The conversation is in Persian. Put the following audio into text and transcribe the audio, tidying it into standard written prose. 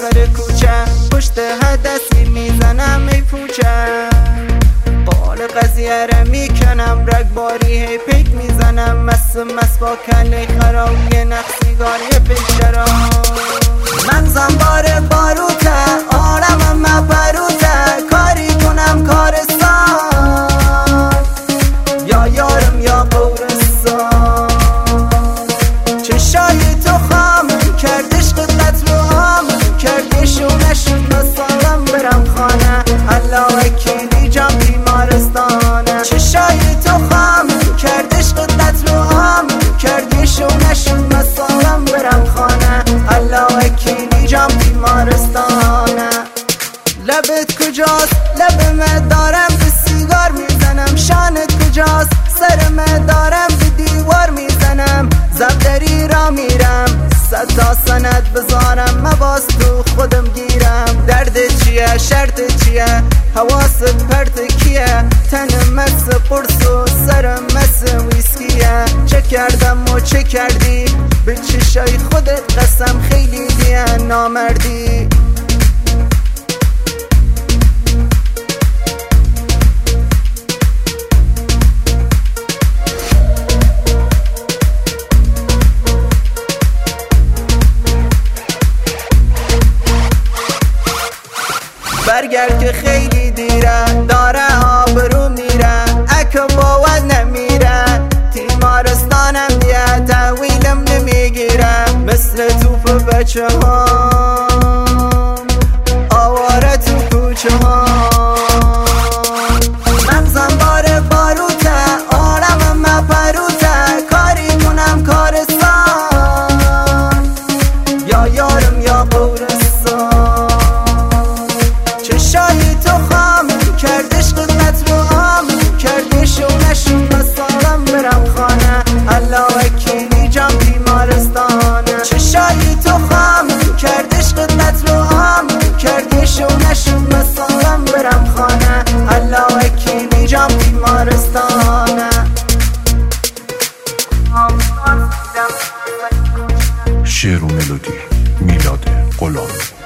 سر کوچه پشت هدسی میزنم ای پوچه قال قضیه را میکنم رگباری هی پیک میزنم مس با کله خراوی نقصیگاری پیشرا من زنبار باروته آرمم مبروته کاری کنم کارستان یا یارم یا قورستان چشای تو خام کردش قدرت رو هم کردشو نشد مسالم برم خانه الله وکیلی جام بیمارستانه چشای تو خام کردش قدرت رو هم کردشو نشد مسالم برم خانه الله وکیلی جام بیمارستانه لبت کجاست لبم دارم به سیگار میزنم شانت کجاست سرم دارم به دیوار میزنم زبدری را میرم 100 تا سند بذارم مباز تو خودم گیرم درد چیه شرط چیه حواست پرت کیه تنم مس قرص و سرم مس ویسکیه چه کردم و چه کردی به چشای خودت قسم خیلی دیه نامردی برگرد که خیلی دیره داره آبرو میره اکه باور نمیره تیمارستانم دیه تحویلم نمیگیره مثل توپ بچه ها آواره تو کوچه ها من زنبار باروته آرمم مپروته کاری کنم کارستان یا یارم یا قورستان چشای تو خام کردش قدرت رو هم کردش و نشون مسالم برم خانه الله وکیلی جام بیمارستانه چشای تو خام کردش قدرت رو هم کردش و نشون مسالم برم خانه الله وکیلی جام بیمارستانه شعر و ملودی میلاد غلامی.